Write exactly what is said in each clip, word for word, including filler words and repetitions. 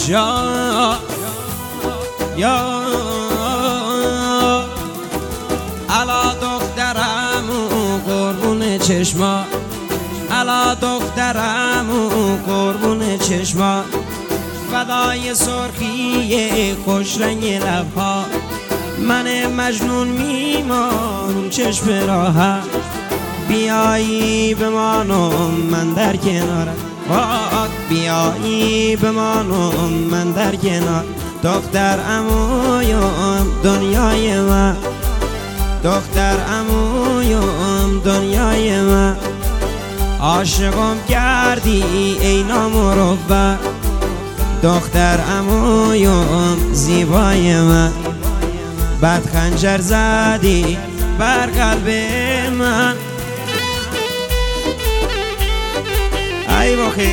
یا یا علا دخترمو قربون چشما، علا دخترمو قربون چشما، فدای سرخی خوش رنگ لبها، من مجنون میمانم چشم راحت، بیایی بمانم من در کنارت، بیایی بمانم من در کنار، دختر عمویم دنیای من، دختر عمویم دنیای من، عاشقم کردی ای نامروت، دختر عمویم زیبای من، بد خنجر زدی بر قلب من. ای بخی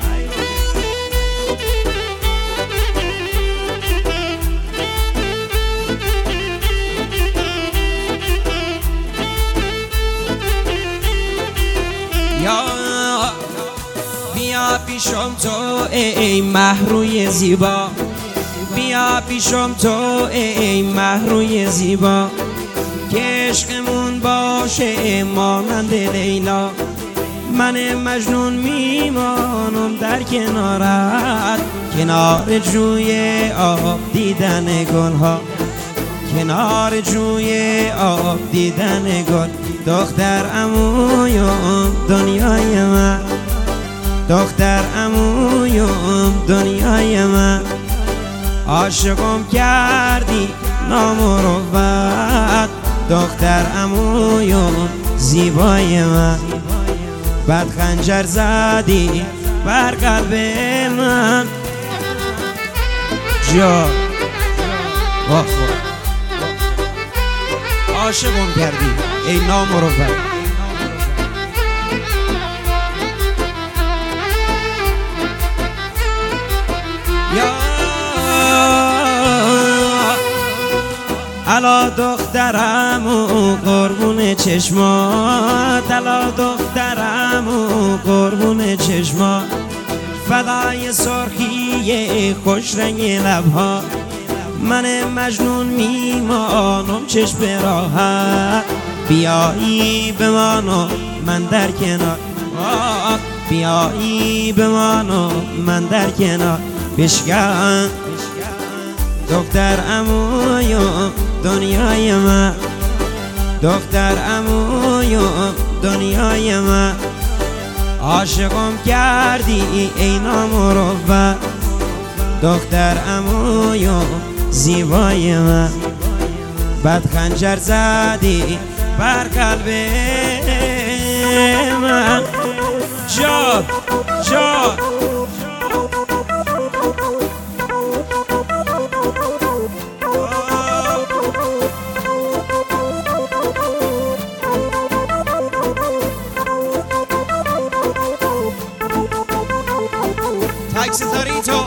یا بیا پیشم تو ای مهروی زیبا، بیا پیشم تو ای مهروی زیبا، که عشقمون باشه مانند لیلا، من مجنون میمانم در کنارت، کنار جوی آب دیدن گلها، کنار جوی آب دیدن گل، دختر عمویم دنیای من، دختر عمویم دنیای من، عاشقم کردی نامروت، دختر عمویم زیبای من، بد خنجر زدی بر قلب من. جا واخ عاشقم کردی ای نامروت، یا علا دخترمو قربون چشمات، علا دخترمو قربون چشمات، فدای سرخی خوش رنگ لبها، من مجنون میمانم چشم راحت، بیایی بمانم من در کنار، بیایی بمانم من در کنار، بشکن دختر عمویم دنیای من، دختر عمویم دنیای من، عاشقم کردی ای نامروت، دختر عمویم زیبای من، بد خنجر زدی بر قلب من. جاد جاد تاکسی تاریتو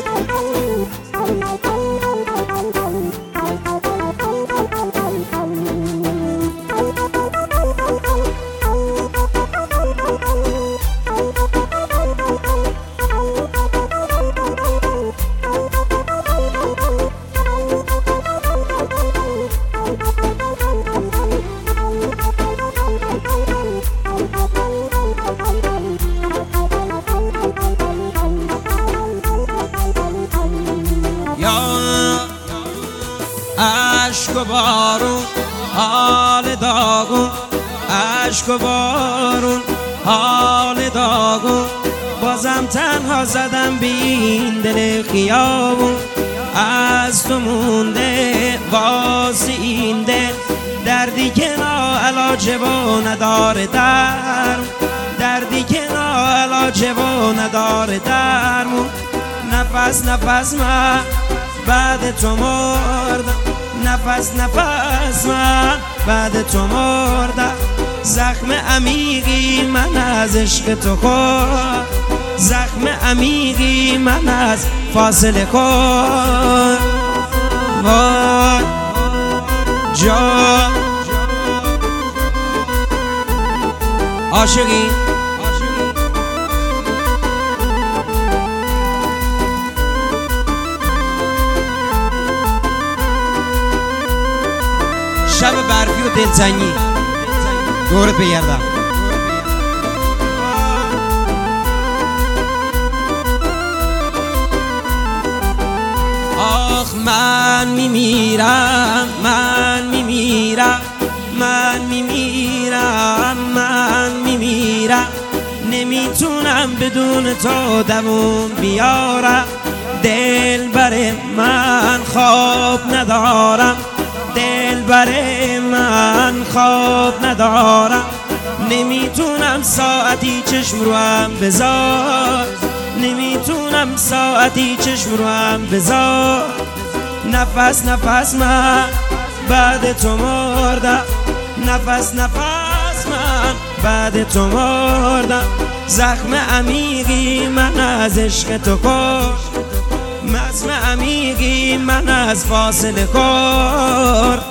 عشق و بارون حال داغون، عشق و بارون حال داغون، بازم تنها زدم بین دل خیابون، از تو مونده واسه این دل، دردی که ناعلاج و نداره درمون، دردی که ناعلاج و نداره درمون، نفس نفس من بعد تو مردم، نفس نفس من بعد تو مردم، زخم عمیقی من از عشق تو خورد، زخم عمیقی من از فاصله خورد، وای جا عاشقی دلتنگی دورت بگردم. آخ من میمیرم من میمیرم من میمیرم من میمیرم نمیتونم بدون تو دووم بیارم. دل بر من خواب ندارم دل بر من خواب ندارم. نمیتونم ساعتی چشم رو هم بذار نمیتونم ساعتی چشم رو هم بذار. نفس نفس من بعد تو مردم نفس نفس من بعد تو مردم. زخم عمیقی من از عشق تو کشت زخم عمیقی من از فاصله خورد.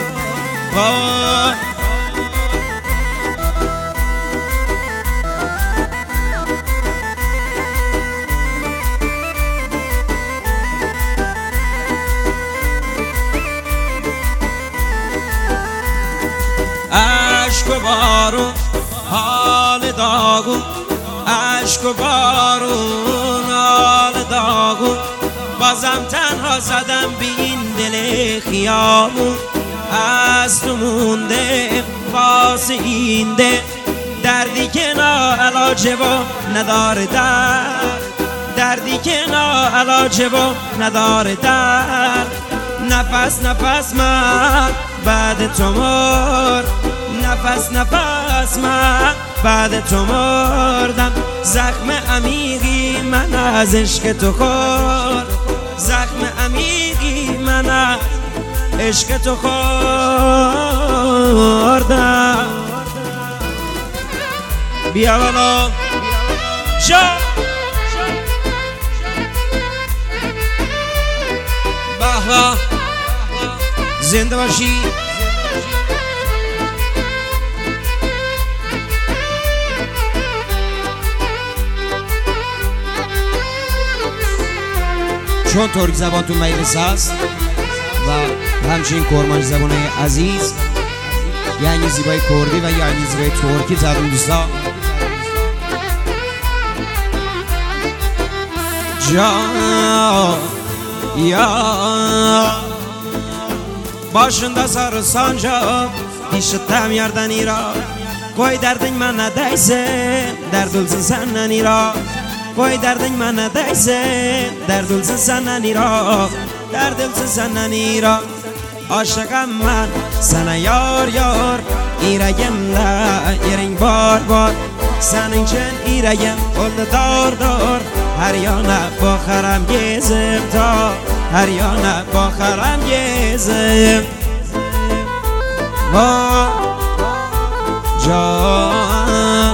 عشق و بارون حال داغون عشق و بارون حال داغون. بازم تنها زدم به این دل خیابون. از تو مونده باز این ده دردی که ناعلاجه و نداره درد دردی که ناعلاجه و نداره درد. نفس نفس من بعد تو مرد نفس نفس من بعد تو مردم. زخم عمیقی من از عشق تو خورد زخم عمیقی من از عشق تو خوردم. بیا بالا شا بحبا زنده باشی. چون ترک زبان تو مجلس هست و همچنین کرمانشی زبان عزیز یعنی زیبای کردی و یعنی زیبای ترکی زبان دوستا جان یا başında sarı sancak işittim yerden ira. Koy derdin bana değsin dert olsun senden ira. Koy derdin bana değsin dert olsun senden ira. Dert olsun senden ira. Aşıkım ben sana yar yar yüreğimde yerin var var. Senin için yüreğim oldu dar dar. Her yana bakarım gezim ta her yana bakarım gezim. Va can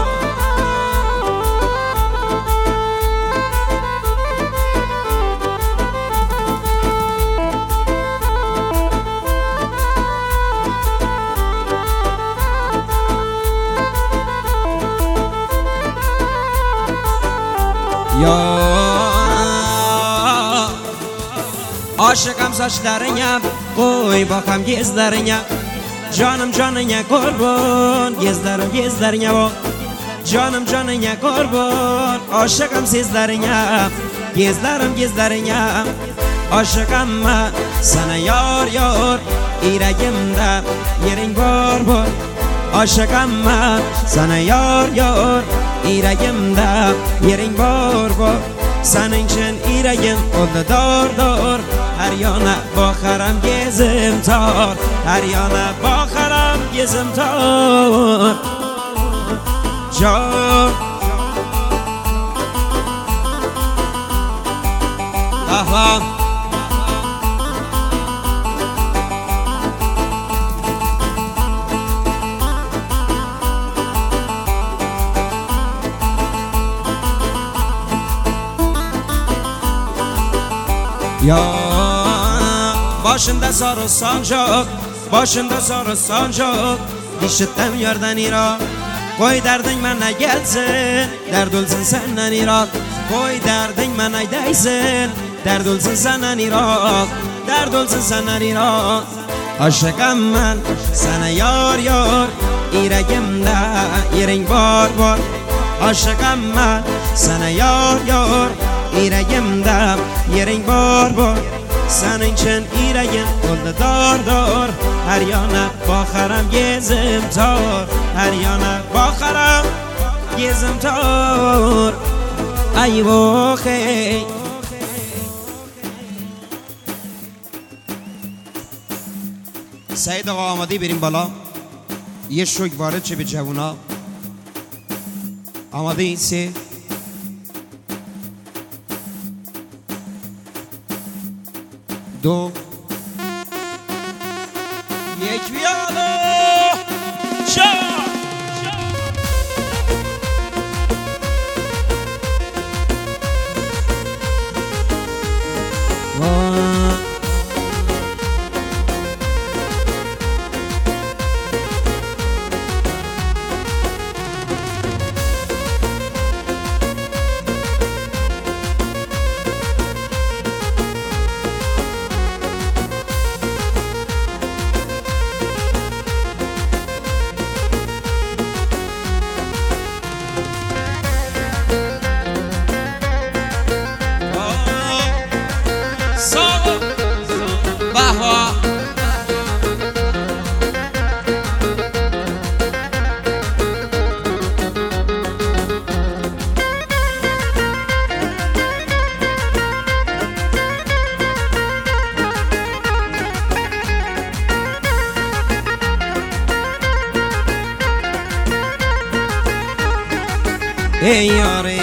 ya aşıkım saçlarına koy bakam gözlerine. Canım canına kurban gözlerim gözlerine bak. Canım canına kurban aşıkım sizlerine gözlerim gözlerine. Aşıkım ben sana yar yar yüreğimde yerin var var. Aşıkım ben sana yar yar yüreğimde yerin var var. Senin için yüreğim oldu dar dar. Her yana bakarım gezim tar her yana bakarım gezim tar. Can ahlam ya başında sarı sancak başında sarı sancak işittim yerden ira. Koy derdin bana gelsin dert olsun senden ira. Koy derdin bana değsin dert olsun senden ira. Dert olsun senden ira. عاشقم من سنه یار یار ایرگم ده ایرنگ بار بار عاشقم من سنه یار یار ایرگم ده ایرنگ بار بار سنه چند ایرگم قلد دار دار هر یانه باخرم گزم تار هر یانه باخرم گزم تار ای واخی سعید آقا آماده بریم بالا یه شوک وارد چه به جوونا آماده این سه دو یک بیادو چار ای یاره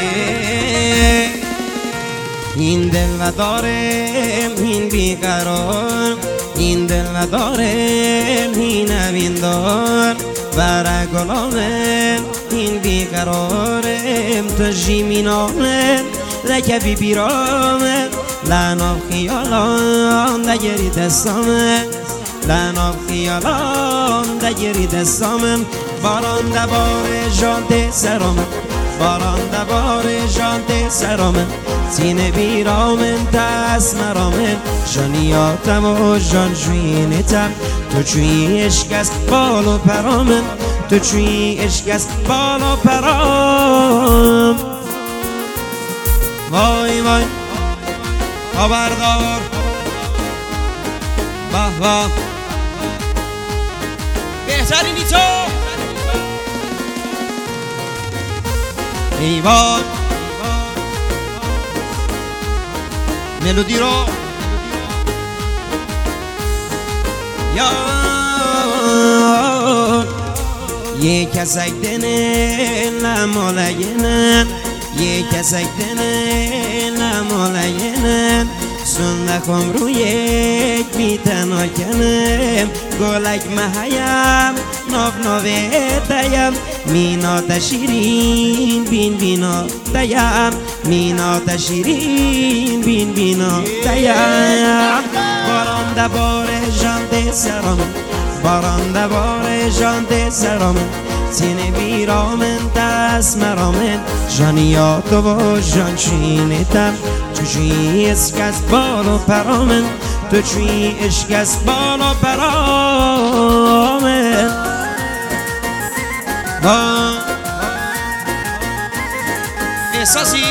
این دل ندارم این بیقرار این دل ندارم این نویندار برای گلانم این بیقرارم تو جیمینانم رکبی بیرامم لعناب خیالان دگری دستامم لعناب خیالان دگری دستامم باران دبار جانت سرامم باران دبار جانت سرامم سینه بیرامم دست مرامم جانیاتم و جان جوینتم تو چوی عشق است بال و پرامم تو چوی عشق است بال و پرام وای وای خبردار به به بهترینی تو ایوان ملودی رو یا یه کسک دنه لمالینن یه کسک دنه لمالینن سندکم روی یک بیتنا کنم گلک محیم ناف ناوه دیم مینا تشیرین بین بینا دیم مینا تشیرین بین بینا دیم باران دبار جانت سرام باران دبار جانت سرام سینه بیرامن دست مرامن جانیات و جان چینتم تو چوی عشق است بال و پرامن تو چوی عشق است بال و پرامن با احساسی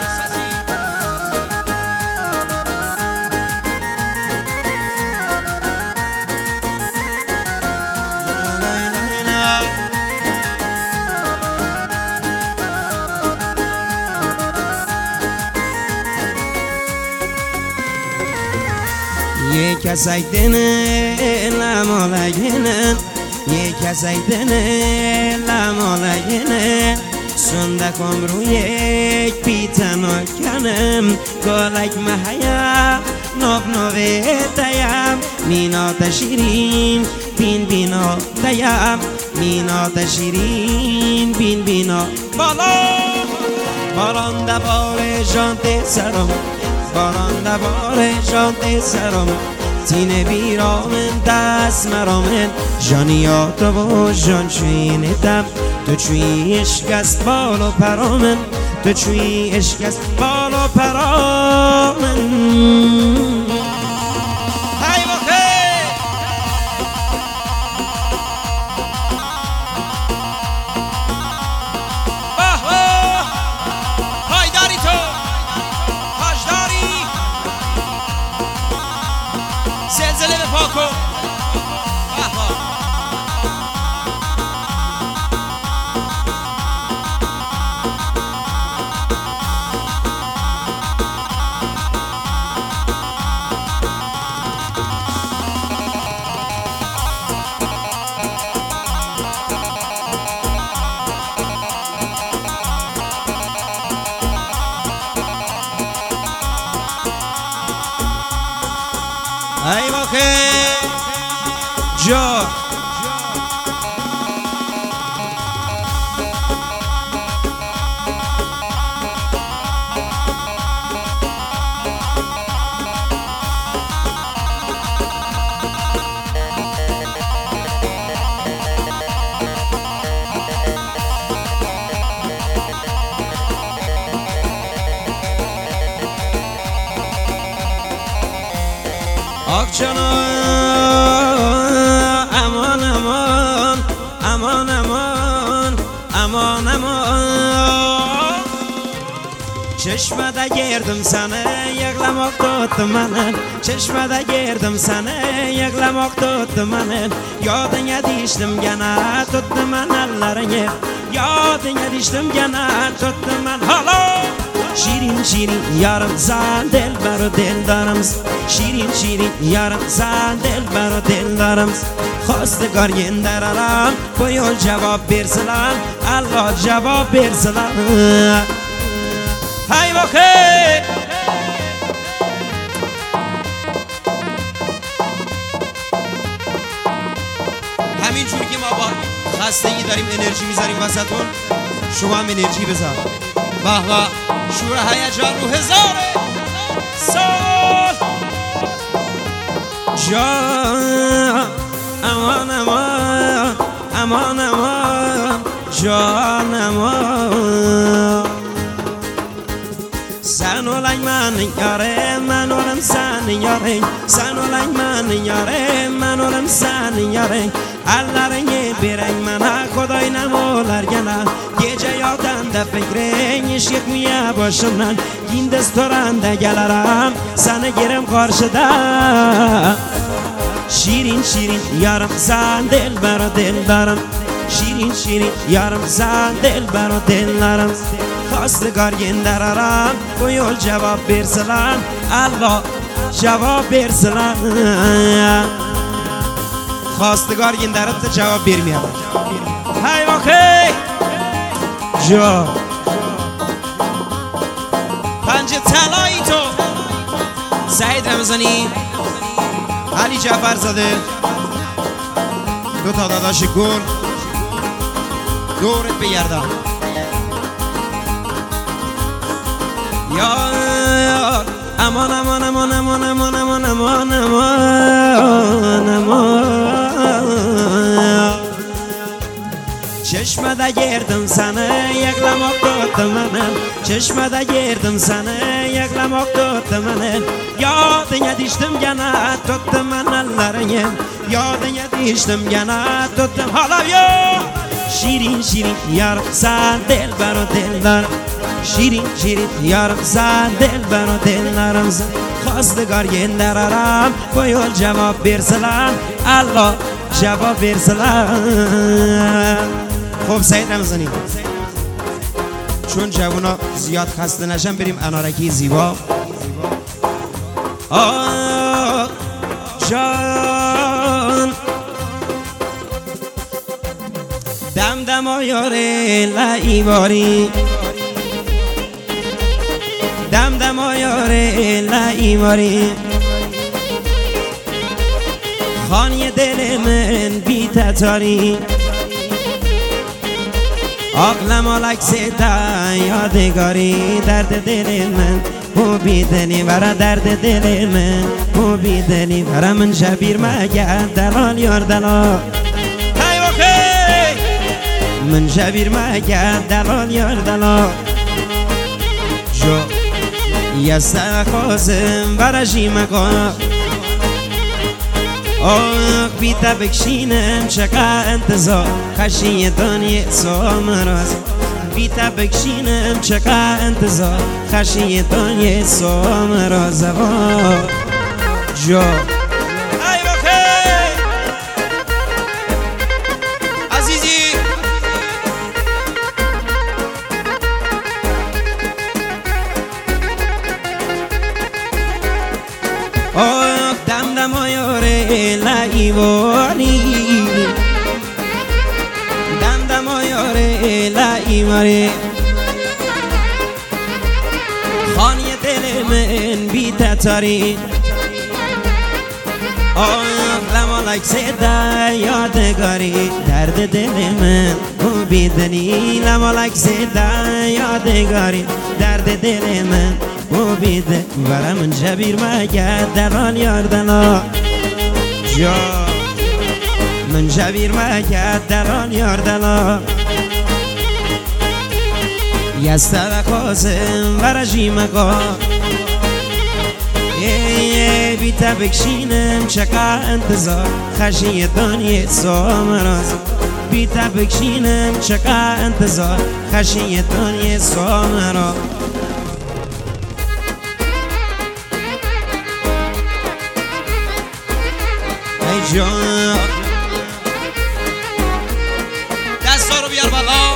یه کسک دنه لمالینن یه کسک دنه لمالینن سندکم روی یک بیتنا کنم گلک محیم ناف ناوه دیم مینا تشیرین بین بینا دیم مینا تشیرین بین بینا بالا باران دبار جانت سرام باران دبار جانت سرام سینه بیرامن دست مرامن جانیات و جان چوینتم تو چوی عشق است بال و پرامن تو چوی عشق است بال و پرامن های بخیر ای واقع جا آخ جانم امان امان امان امان امان امان چشمده گردم سنه یقلماق دوت منن چشمده گردم سنه یقلماق دوت منن یادن دیشتم گنه دوت من اللرنه یادن دیشتم گنه دوت من حالا شیرین شیرین یارم زن دل برو دل دارم شیرین شیرین یارم زن دل برو دل دارم خواستگار گندرارم باید جواب برسلم الله جواب برسلم های واقع همین جوری که ما با خستگی داریم انرژی میذاریم وسطون شما هم انرژی بذار به به شور هیجان رو هزاره سال جان امان امان امان امان جان امان سن و لنگ من یاره من اولم سن یاره سن و لنگ من یاره من اولم سن یاره اللرنگه برنگ من خدای نمولر گنه gece yoldan da fikrin ışık mıya başımdan Gindis toranda gelirim sana girem karşıda Şirin şirin yarım sen dilber dildarım Şirin şirin yarım sen dilber dildarım Xastgar gendararam bu yol cevap versiler Allah cevap versiler Xastgar gendarib da cevap vermiyor Hay vakit جا پنج طلایی تو سعید رمضانی علی جعفر زاده دو تا داداش گل دورت بگردم یا امان امان امان امان امان امان امان امان امان چشمده گردم سنه یقلماق دوت منن چشمده گردم سنه یقلماق دوت منن یادن دیشتم گنه دوت من اللرنه یادن دیشتم گنه دوت حالا یا شیرین شیرین یارم سن دل برو دل دارم شیرین شیرین یارم سن دل برو دل دارم خواستگار گندرارم باید جواب برسلم الله جواب برسلم خب سعید رمضانی چون جوونا زیاد خسته نشن بریم انارکی زیبا آه جان دم دم آیاره لعیباری دم دم آیاره لعیباری خانی دل من بی تتاری عقلم آلک سیتا یادگاری درد دل من او بیدنی برا درد دل من او بیدنی برا من شبیر مگرد دلال یار دلال های واقعی من شبیر مگرد دلال یار دلال جو یسته خوزم برا جیمکا آخ بیتا بکشینم چقدر انتظار خشی دنیا سومراز بیتا بکشینم چقدر انتظار خشی دنیا سومراز جا ای بخیر عزیزی آخ دم دم آیاره لعیباری دم دم آیاره لعیباری خانی دل من بی تتاری لمالک زده یادگاری درد دل من او بیدنی لمالک زده یادگاری درد دل من او بیده برا من جبیر مگرد درال یاردنا جا من جبیر مگرد درال یاردنا یستر قاسم برا جیمگا ای بیتا بکشینم چکا انتظار خشی دنیا سامراز بیتا بکشینم چکا انتظار خشی دنیا سامراز ای جان دستا رو بیار بالا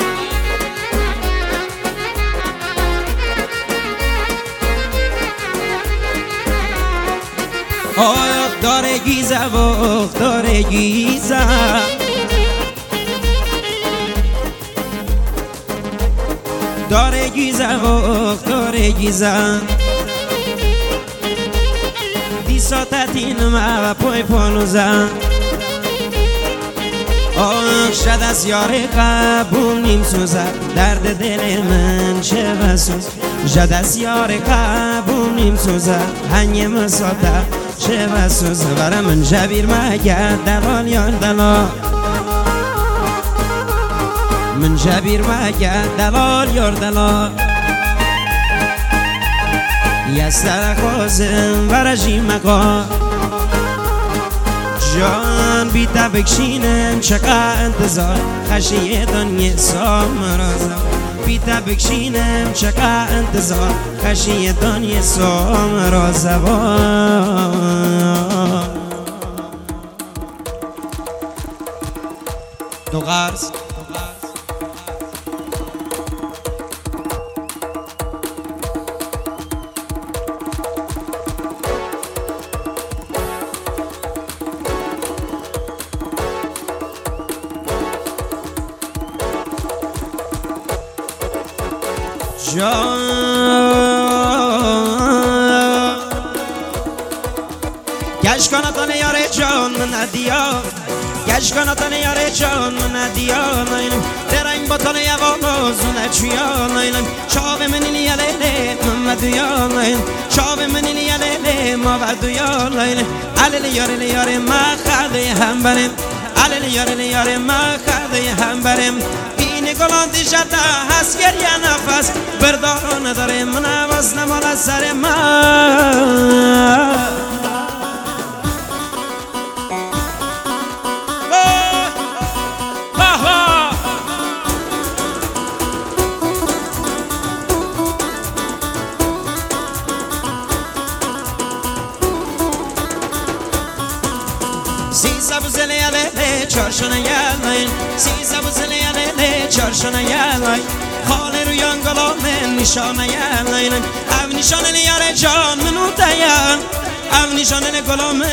آه داره گیزه و داره گیزه داره گیزه و داره گیزه دیسا تتین ما پای پانوزه آه شد از یار قبول نیم سوزه درد دل من چه بسوز شد از یار قبول نیم سوزه هنگه مساته چه بسوز برا من جبیر مگرد دلال یار دلال من جبیر مگرد دلال یار دلال یستر خوزم برا جیمگا جان بیتا بکشینم چقا انتظار خشی دنیا سامرازم بیتا بکشینم چقا انتظار خشی دنیا سامرازم دو غرز جان گشت کنتان یار جان ندیا گشت کنتان یار جان ندیا ناینم درنگ بطان یوانوزونه چیا ناینم شاب منینی یلیلی ممدویا ناینم شاب منینی یلیلی مودویا ناینم علیلی یاری یاری ما خرده هم بریم علیلی یاری یاری ما خرده هم بریم گلان دیشتا هست گریه نفس بردارو نداره من عوض نمال سر من سیزا بزلی علیه چارشونه یلین سیزا بزلی علیه چارشونه یلین خاله رو یانگلامن نشانه یلین او نشانه نیاره جان منو دیان او نشانه گلامن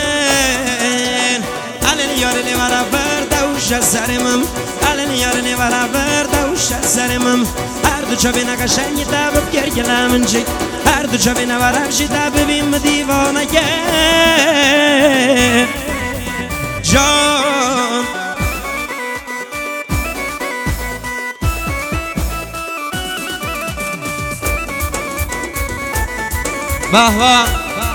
علی نیاره نیوارا بردوش از سرمم علی نیاره نیوارا بردوش از سرمم هر دو چا بینا قشنگی دبب گرگلم انجی هر دو چا بینا ورمشی دببیم دیوانه جان بهوا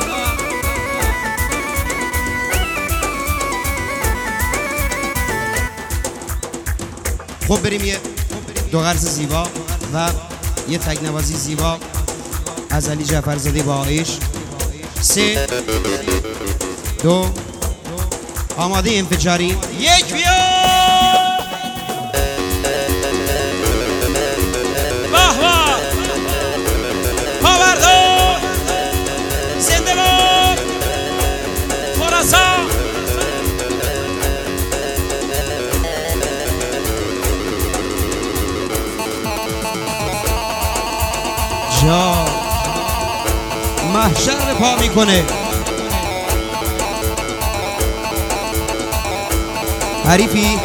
خب بریم یه دو غرز زیبا و یه تکنوازی زیبا از علی جعفرزاده با آیش سه دو آماده انفجاری یک بیا بهوا پاوردو زنده باد خراسان جا محشر پا میکنه حریفی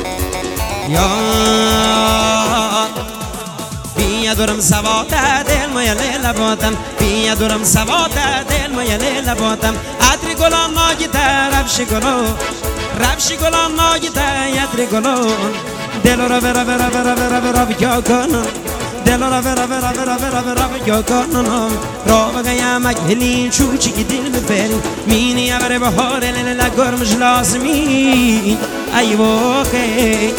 یا بیا دورم سواد دل مایل لباتم بیا دورم سواده دل مایل لباتم عطر گلان ناگیده رفش گلان رفش گلان ناگیده عطر گلان دل را برا برا برا برا برا بیا کنم دل را برا برا برا برا برا بیا کنم را بگیم اگلین چوچی که دل بفری مینی ابر بهار لیلا گرمش لازمی ای واقعی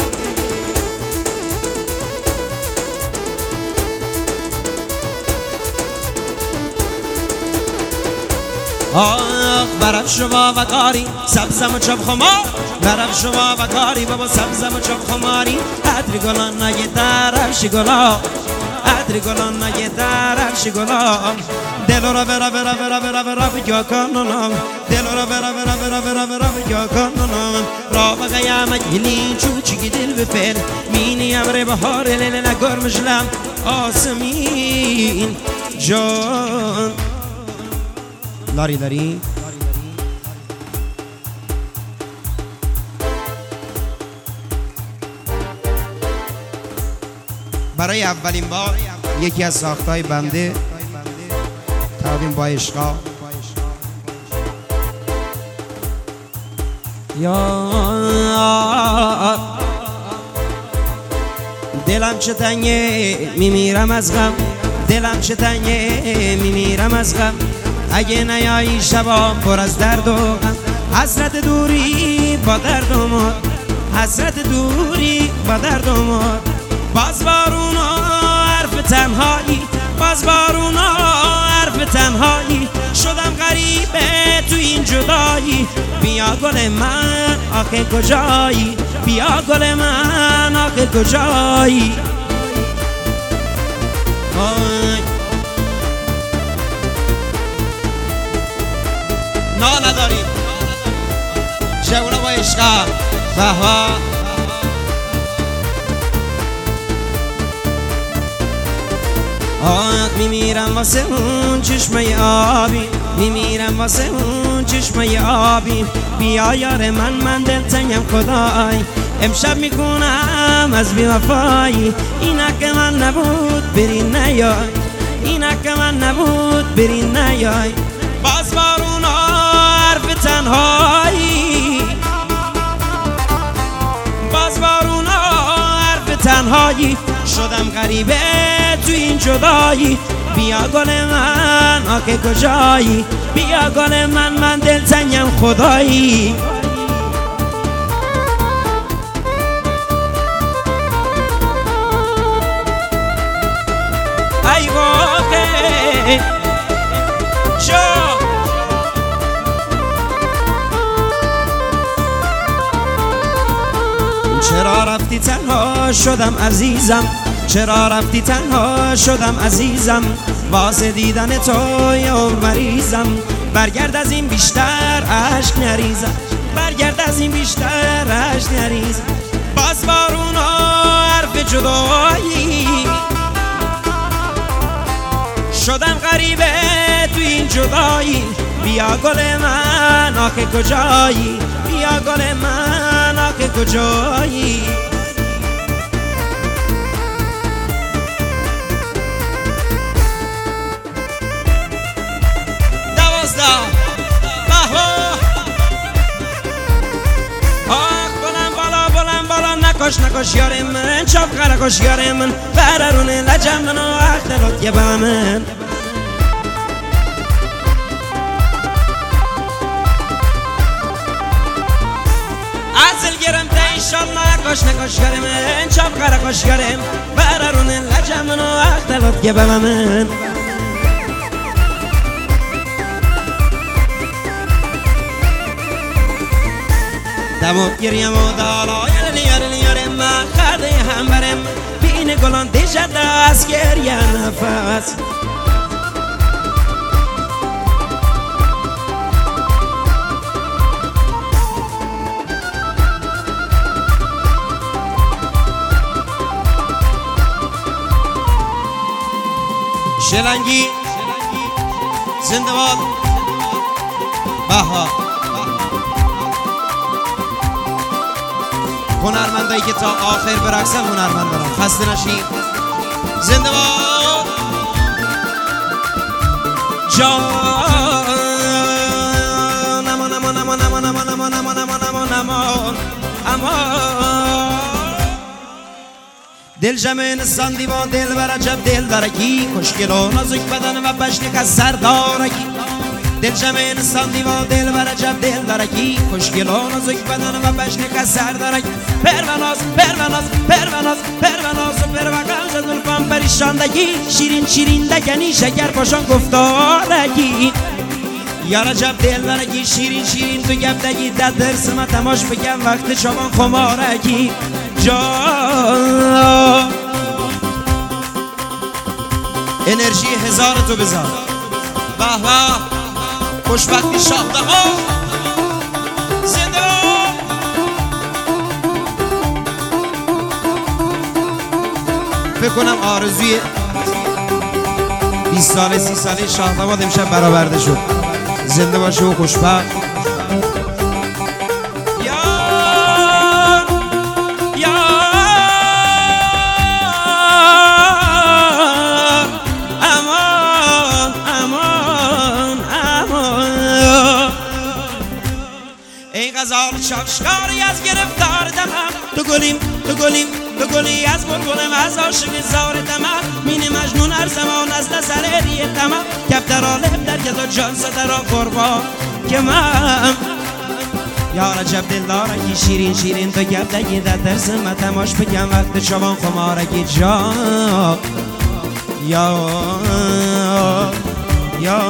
آخ برف شما و کاری سبزم و چوب خمار برف شما و کاری بابا سبزم و چوب خماری عطر گلان نگه درفش گلا عطر گلان نگه درفش گلا دل را برا برا برا برا برا بیا کنم دل را برا برا برا برا برا بیا کنم را بگیم اگلین چوچی که دل بفر مینی ابر بهار لیلا گرمش لم آسمین جان لاری لاری برای اولین بار یکی از ساختای بنده تقدیم با عشقا یا دلم چه تنگه میمیرم از غم دلم چه تنگه میمیرم از غم اگه نیایی شبا پر از درد و غم حسرت دوری با درد و مرد حسرت دوری با درد و مرد باز بارونا حرف تنهایی باز بارونا حرف تنهایی شدم غریبه تو این جدایی بیا گل من آخه کجایی بیا گل من آخه کجایی آی نا نداریم جوونا با عشقا بهوا آه میمیرم واسه اون چشمه آبی میمیرم واسه اون چشمه آبی بیا یار من من دلتنگم خدای امشب میکنم از بیوفایی اینک من نبود بری نیای اینک من نبود بری نیای باز بارونا حرف تنهایی باز بارونا حرف تنهایی شدم غریبه تو این جدایی بیا گل من آخه کجایی بیا گل من من دلتنگم خدایی ای واقع جا چرا رفتی تنها شدم عزیزم چرا رفتی تنها شدم عزیزم واسه دیدن تو عمر مریضم برگرد از این بیشتر عشق نریزم برگرد از این بیشتر عشق نریزم باز بارونا حرف جدایی شدم غریبه تو این جدایی بیا گل من آخه کجایی بیا گل من آخه کجایی آخ بلند بالا بلند بالا نکش نکش یار من چاپ خرکش یار من بررونه لجم من و اختلات یه با من ازل گرم تا انشالله نکش نکش یار من چاپ خرکش یار من بررونه لجم من و اختلات یه با من دمو گریم و دالا یاری یاری یاری من خرده هم برم بین گلان دیجه دست گریه نفس شلنگی زنده باد بها هنرمندایی که تا آخر برقصن هنرمند دارم خسته نشید زنده باد جان امان امان امان امان امان امان امان امان امان امان امان دل جمع انسان دیوان دل بر عجب دل درکی خوشگل و نازک بدن و بشنک از سردارکی دل جمع انسان دیوان دل بر عجب دل درکی خوشگل و نازک بدن و بشنک از سردارکی پروناز پروناز پروناز پروناز و پروغم زدون کام پریشاندگی شیرین شیرین دکنی شکر پاشان گفتارکی یا رجب دل درکی شیرین شیرین تو گبدگی در درس ما تماش بگم وقت شبان خمارکی جان انرژی هزار تو بزار به به خوشبختی شاخته ها زنده فکر کنم آرزوی بیست ساله سی ساله شاخته ها امشب برآورده شد زنده باشه و خوشبخت ای غزال شاخشکاری از گرفتار دمم تو گلیم تو گلیم تو گلی از بلبلم از عاشق زار دمم مین مجنون هر زمان از نظر ریه تمام کفتر آلب در که تو جان ستر قربان که من یا رجب دل دارکی شیرین شیرین تو گبدگی در درس ما تماش بگم وقت شبان خمارکی جان یا یا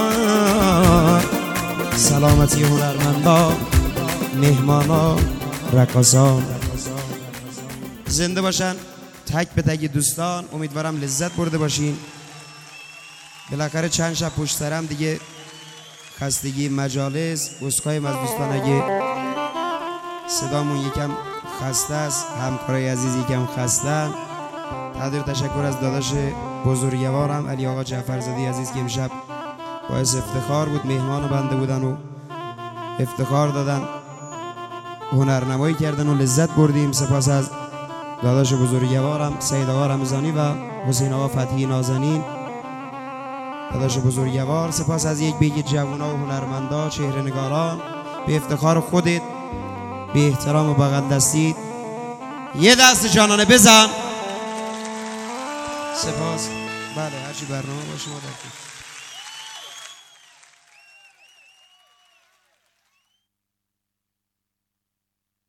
سلامتی هنرمندا مهمانا رقاصان زنده باشن تک به تک دوستان امیدوارم لذت برده باشین بالاخره چند شب پشت سرم دیگه خستگی مجالس عذرخواهیم از دوستان اگه صدامون یکم خسته است همکارای عزیز یکم خستن تقدیر تشکر از داداش بزرگوارم علی آقا جعفرزاده عزیز که امشب باعث افتخار بود مهمان بنده بودن و افتخار دادن هنرنمایی کردن و لذت بردیم سپاس از داداش بزرگوارم سید آقا رمضانی و حسین آقا فتحی نازنین داداش بزرگوار سپاس از یک بیگ جوونا و هنرمندا چهره نگاران به افتخار خودت به احترام و بغل دستید یه دست جانانه بزن سپاس بله هرچی برنامه باشه ما